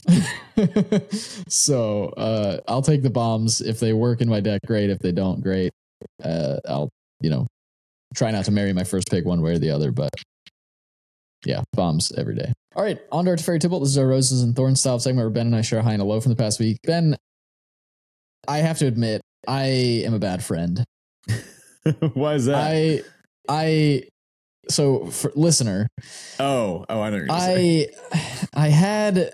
So uh, I'll take the bombs. If they work in my deck, great. If they don't, great. Uh, I'll, you know, try not to marry my first pick one way or the other, but yeah, bombs every day. All right, on to our Teferi Tibble. This is our Roses and Thorns style segment where Ben and I share a high and a low from the past week. Ben, I have to admit, I am a bad friend. Why is that? I, I, so for listener. Oh, oh, I know what you're I, saying. I had,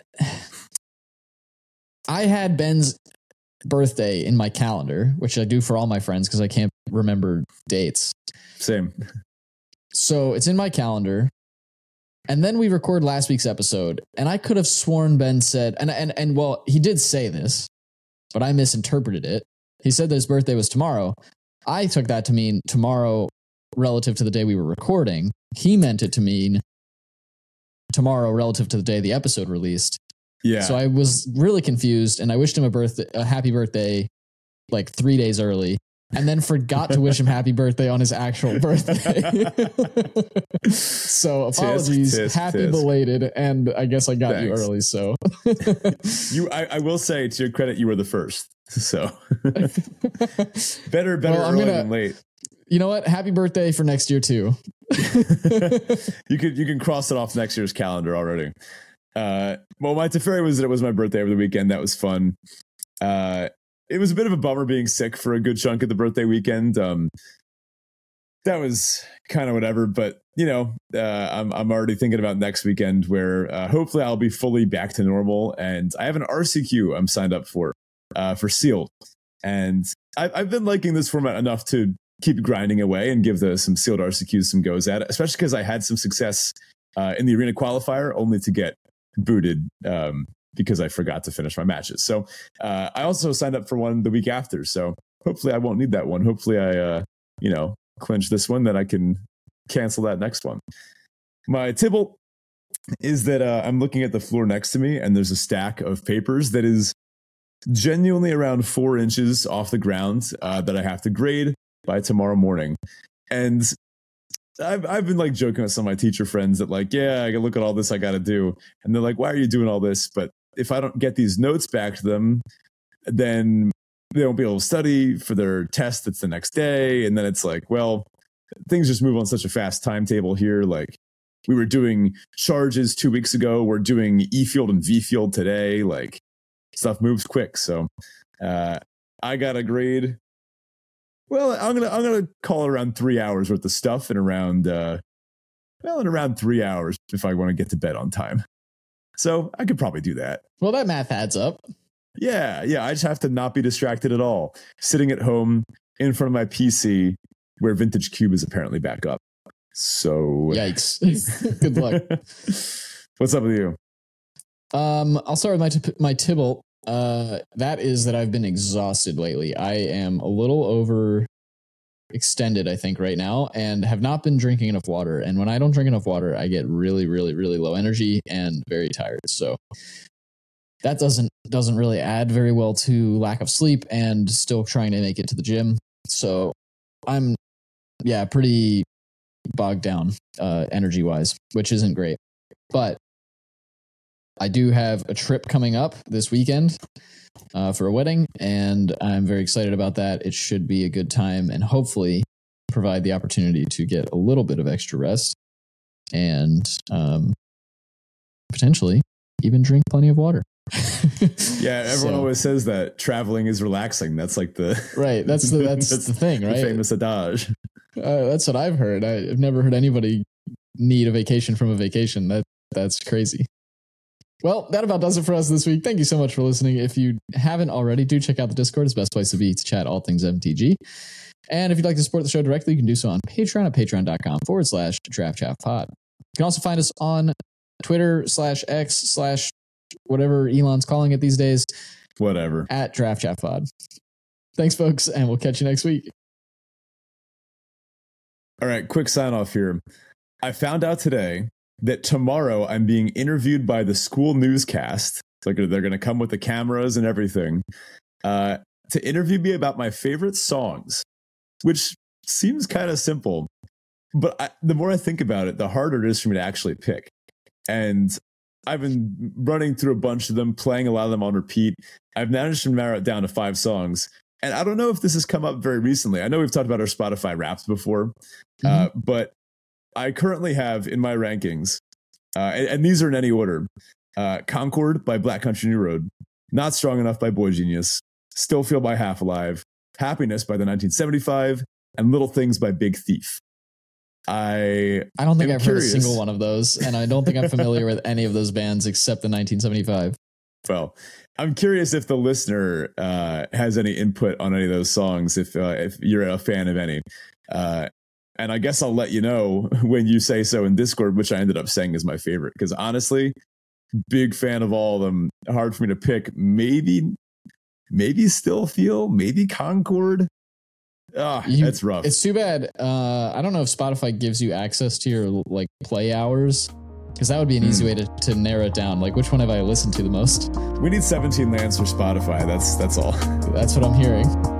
I had Ben's birthday in my calendar, which I do for all my friends because I can't remember dates. Same. So it's in my calendar. And then we record last week's episode, and I could have sworn Ben said, and and and well, he did say this, but I misinterpreted it. He said that his birthday was tomorrow. I took that to mean tomorrow relative to the day we were recording. He meant it to mean tomorrow relative to the day the episode released. Yeah. So I was really confused, and I wished him a birthday, a happy birthday, like three days early, and then forgot to wish him happy birthday on his actual birthday. So apologies, tisk, tisk, happy tisk. belated, and I guess I got Thanks. you early. So you, I, I will say to your credit, you were the first. So better, better well, I'm early gonna, than late. You know what? Happy birthday for next year too. you could you can cross it off next year's calendar already. Uh, well, my Teferi was that it was my birthday over the weekend. That was fun. Uh, it was a bit of a bummer being sick for a good chunk of the birthday weekend. Um, that was kind of whatever, but you know, uh, I'm I'm already thinking about next weekend where uh, hopefully I'll be fully back to normal. And I have an R C Q I'm signed up for uh, for Sealed, and I've I've been liking this format enough to keep grinding away and give the some Sealed R C Qs some goes at it, especially because I had some success uh, in the arena qualifier, only to get booted um, because I forgot to finish my matches. So uh, I also signed up for one the week after. So hopefully I won't need that one. Hopefully I, uh, you know, clinch this one, then I can cancel that next one. My Tibble is that uh, I'm looking at the floor next to me, and there's a stack of papers that is genuinely around four inches off the ground uh, that I have to grade by tomorrow morning. And I've I've been like joking with some of my teacher friends that like, yeah, I can look at all this I got to do. And they're like, why are you doing all this? But if I don't get these notes back to them, then they won't be able to study for their test that's the next day. And then it's like, well, things just move on such a fast timetable here. Like we were doing charges two weeks ago. We're doing E field and V field today. Like stuff moves quick. So uh, I got a grade. Well, I'm gonna I'm gonna call it around three hours worth of stuff, and around uh, well, in around three hours if I want to get to bed on time. So I could probably do that. Well, that math adds up. Yeah, yeah. I just have to not be distracted at all. Sitting at home in front of my P C, where Vintage Cube is apparently back up. So yikes! Good luck. What's up with you? Um, I'll start with my t- my Tibble. Uh, that is that I've been exhausted lately. I am a little over extended, I think, right now, and have not been drinking enough water. And when I don't drink enough water, I get really, really, really low energy and very tired. So that doesn't doesn't really add very well to lack of sleep and still trying to make it to the gym. So I'm yeah, pretty bogged down uh, energy wise, which isn't great. But I do have a trip coming up this weekend uh, for a wedding, and I'm very excited about that. It should be a good time and hopefully provide the opportunity to get a little bit of extra rest and um, potentially even drink plenty of water. Yeah, everyone so, always says that traveling is relaxing. That's like the right. That's the that's, that's the thing, right? The famous adage. Uh, that's what I've heard. I, I've never heard anybody need a vacation from a vacation. That that's crazy. Well, that about does it for us this week. Thank you so much for listening. If you haven't already, do check out the Discord. It's the best place to be to chat all things M T G. And if you'd like to support the show directly, you can do so on Patreon at patreon.com forward slash draft chat pod. You can also find us on Twitter slash X slash whatever Elon's calling it these days. Whatever. At draft chat pod. Thanks, folks, and we'll catch you next week. All right, quick sign off here. I found out today that tomorrow I'm being interviewed by the school newscast. So they're going to come with the cameras and everything uh, to interview me about my favorite songs, which seems kind of simple. But I, the more I think about it, the harder it is for me to actually pick. And I've been running through a bunch of them, playing a lot of them on repeat. I've managed to narrow it down to five songs. And I don't know if this has come up very recently. I know we've talked about our Spotify Wraps before, mm-hmm. uh, but I currently have in my rankings, uh, and, and these are in any order, uh, Concord by Black Country New Road, Not Strong Enough by Boy Genius, Still Feel by Half Alive, Happiness by the nineteen seventy-five, and Little Things by Big Thief. I I don't think I've curious. heard a single one of those, and I don't think I'm familiar with any of those bands except the nineteen seventy-five. Well, I'm curious if the listener uh, has any input on any of those songs, if uh, if you're a fan of any. Uh, and I guess I'll let you know when you say so in Discord, which I ended up saying is my favorite. Because honestly, big fan of all of them. Hard for me to pick. Maybe, maybe Still Feel, maybe Concord. Ah, oh, that's rough. It's too bad. Uh, I don't know if Spotify gives you access to your like play hours, because that would be an mm. easy way to, to narrow it down. Like, which one have I listened to the most? We need seventeen lands for Spotify. That's that's all. That's what I'm hearing.